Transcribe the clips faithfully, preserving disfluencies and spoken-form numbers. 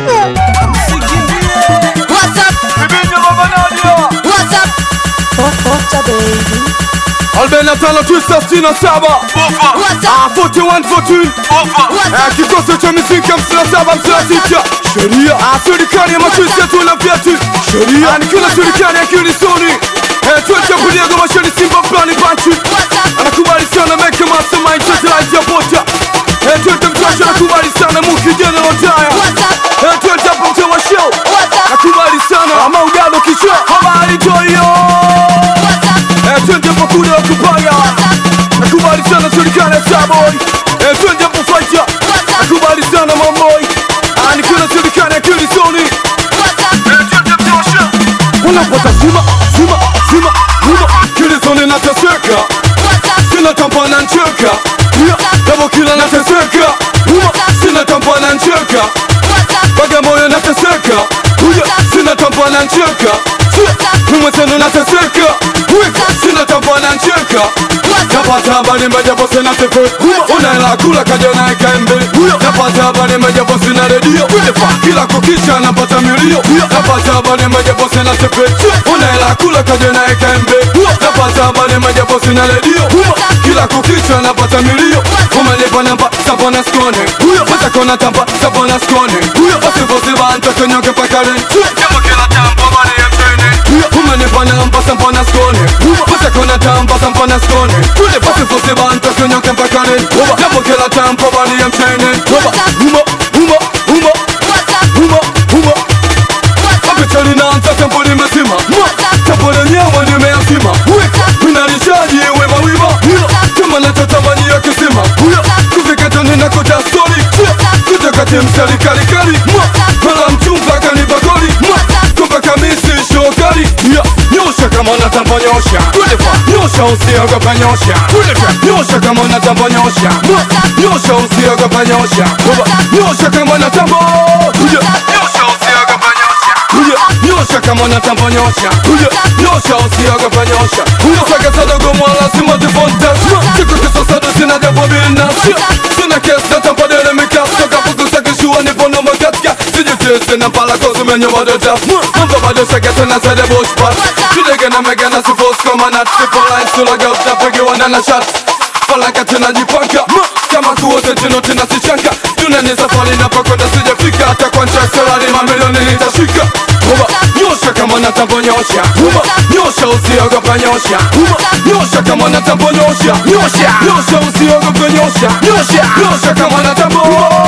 What's up? What's up? What's up, baby? Albena tano tisa sitini na saba Ah, arobaini na moja arobaini Ah, kikosi cha muziki hamsini na saba hamsini na sita sheria Ah, serikali ya machozi yetu na vyeti sheria Ah, nikiwa serikali ya kilisoni Eh, tuweze kulia goma sheni simba plani banchi Anakubali sana meke mastermind satellite ya bota Eh, tuweze mchashi anakubali sana muki general tire Eh, tuweze hapo mtewa show Anakubali sana ama ugado kisho Habari toyo Eh, twende pa kuda kupaya Nakubali sana serikali ya Saboy Eh, twende pa fighter Nakubali sana mamoy Ah, nikuna serikali ya Kilisoni Eh, twende pa tosha Unapata zima, zima, zima, zima Kilisoni nateseka Sina tampa na ncheka Yeah, dabo kila nateseka Uma, sina tampa na ncheka Bagamoyo nateseka Yeah, sina tampa na ncheka Uma tenu nateseka Sina tampa na ncheka Napata habari mbeja bosi na tefe Unaela kula kaja na eka embe Napata habari mbeja bosi na redio Kila kukicha napata milio Napata habari mbeja bosi na tefe Unaela kula kaja na eka embe Napata habari mbeja bosi na redio Kila kukicha napata milio Umelipa namba sapa na skone Wata kona tampa sapa na skone Bosi bosi banta kenyoke pakare Kama kila tampa bari ya mtene Umelipa namba sapa na skone Wata kona tampa sapa na skone Bosi bosi banta kenyoke pakare Kama kila tampa bari ya mtene Uma, uma, uma Uma, uma Apitali na anta tempo nimezima Tempo lenyewe nimeazima Minarishaji wema wima Kama natatamani ya kisima Kufikata nina kota story Kutoka timu serikali kali Mala mchumba kanibagoli Kumba kamisi shokali Nyosha kama natamba nyosha Nyosha usiogopa nyosha Nyosha kama natamba nyosha Nyosha usiogopa nyosha Nyosha kama natamba Nyosha usiogopa nyosha Nyosha kama natamba nyosha Nyosha usiogopa nyosha Saka sadogo mwala sima defonta Chiko kisa sado sina depo bilna Sina kesa tampa dele mika Soka puku saka shua nipo no makatka Sijite sina pala kozu menye wadota Mamba bado saka tena sade bosh pat Chidege na mega na sifos koma nat Sifo line sula gauta pegi wana na shat Falaka tena jipanka Kama kuote tino tena sichanka Dunani safari na pakonda sijafika Hata kwa ncha salari mamilioni nitashika Nyosha kama natambo nyosha Nyosha usiogopa nyosha Nyosha kama natambo nyosha Nyosha usiogopa nyosha Nyosha kama natambo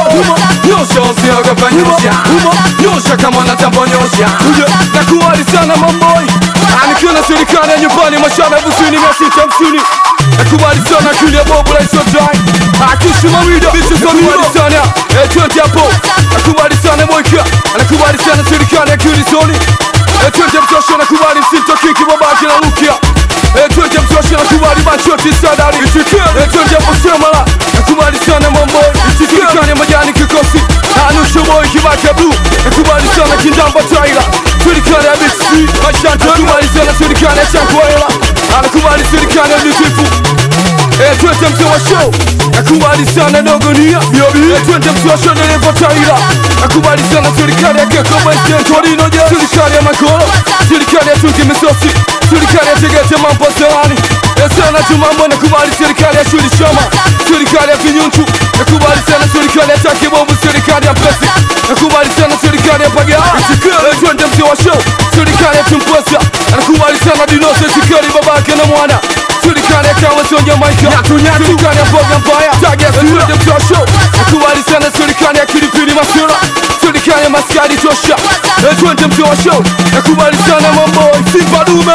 Nyosha usiogopa nyosha Nyosha kama natambo nyosha Nakuwali sana mamboy Anikiwa na serikali ya nyumbani mashana busini mia sita hamsini Nakuwali sana kulia bobo la iso dry Akishi mawida Nakuwali sana Twente hapo Nakuwali sana moika Nakuwali sana serikali ya Kilisoni Twente mtosha nakubali msito kiki babaki na lukia Twente mtosha nakubali machoti sadari Twente hapo semala Nakubali sana mamboy Serikali ya majani kikosi Anusho boy kibaka blue Nakubali sana kindamba taila Serikali ya B T C Mashanta Nakubali sana serikali ya Chankwela Nakubali serikali ya Beautiful Twente mtewa show Nakubali sana Nogonia Twente mtewa show Dereva taila Nakubali sana serikali ya Keko Western Torino je Serikali ya Makolo Serikali ya Tunki Misosi Serikali ya Tegete Mampo Selani Sana Tumambo Nakubali serikali ya Shuri Shama Serikali ya Kinyunchu Nakubali sana serikali ya Takibobu Serikali ya Pesi Nakubali sana serikali ya Pagea Twende mtewa show Serikali ya Tumposa Nakubali sana Dinose Sikari babake na mwana Serikali ya Kawa Sonja Maika Serikali ya Boga Mpaya Tagia Twende mtewa show Nakubali sana serikali ya Kilipini Masura Serikali ya Maskari Tosha Twende mtewa show Nakubali sana mamboy Simba Dume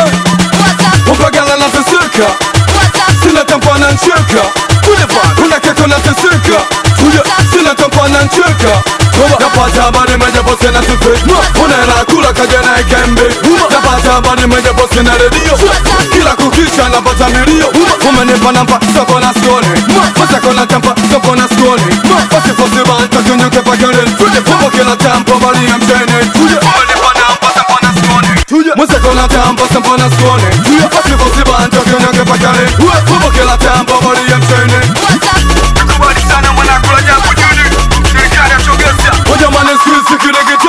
Upagala na teseka Sina tampa na ncheka Una keko na teseka Sina tampa na ncheka Napata habari meja bosi na tefe Unaela kula kaja na ekembe Napata habari meja bosi na redio Kila kukicha napata milio Umenipa namba soko na skone Fasa kona tampa soko na skone Fasi fosi banta kunyuke pakare Fumbo kila tampa bali ya mchene Umenipa namba soko na skone Mwese kona tampa soko na skone Fasi fosi banta kunyuke pakare Fumbo kila tampa bali ya mchene Nakubali sana mwana kula jambu juni Serikali ya Chogesa Ojamane skills sikile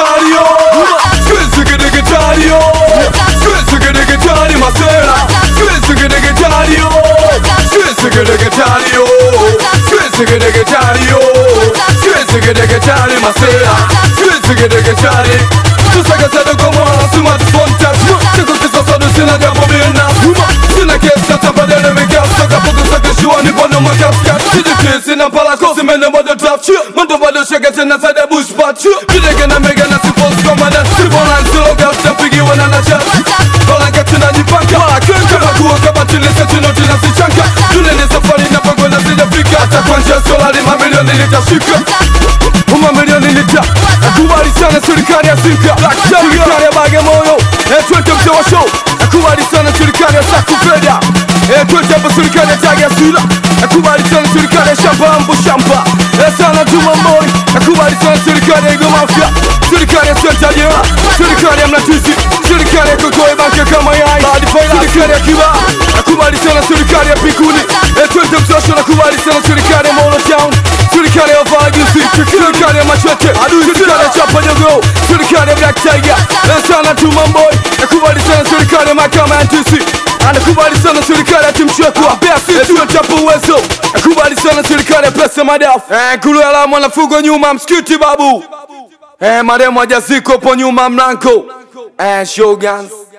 Siwezi gedegejari yo, siwezi gedegejari masea, siwezi gedegejari. Tusaka sada koma smartphone touch, chako kisa sadu sina jambo bina suma, sina kesa tapadele mikasa kapuku saka shua ni bono makapka. Sidi sina pala kosi mene modo draft, mondo bado shaka tena sada bush patch. Kidege na mega na sipos komanda, sibolan silo gafta pigi wana na chat. Sola katina nipaka, wala kenka maguwa kama tilisa tino tina sichanka. Tunene safari na pango na sida fika, hata kwancha sola ni mamilioni litashika. Mamilioni lita, nakubali sana serikali ya Sinka, serikali ya Bagamoyo, twende msewa show. Nakubali sana serikali ya Sakupeda, twende hapa serikali ya Tagi ya Sila. Nakubali sana serikali ya Shamba Ambu Shamba, sana Juma Mboi. Nakubali sana serikali ya Igo Mafia, serikali ya Senta Jera, serikali ya Mnatizi, serikali ya Kokoe Banke kama yai, serikali ya Kiba. Nakubali sana serikali ya Pikuni, twende msewa show. Nakubali sana serikali ya Molo Town, serikali ya Vagisi, serikali ya Machete, serikali ya Chapa Jogo, serikali ya Black Tiger, sana Juma Mboi. Nakubali sana serikali ya Makama N T C, nakubali sana serikali ya Timshekwa, tuwe chapo uwezo. Nakubali sana serikali ya Pesa Madafu, Kulu ya Lamu wanafugo nyuma msikiti babu, maremu wajaziko po nyuma mlango, Shoguns.